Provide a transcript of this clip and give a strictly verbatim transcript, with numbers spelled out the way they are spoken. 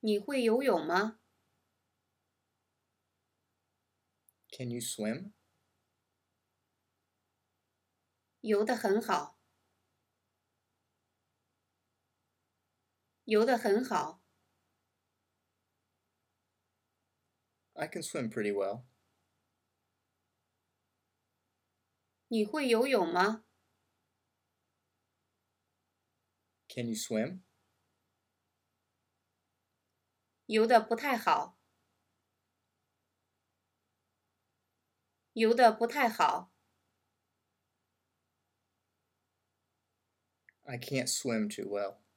你会游泳吗？ Can you swim? 游得很好，游得很好。 I can swim pretty well. 你会游泳吗？ Can you swim? 游得不太好，游得不太好。 I can't swim too well.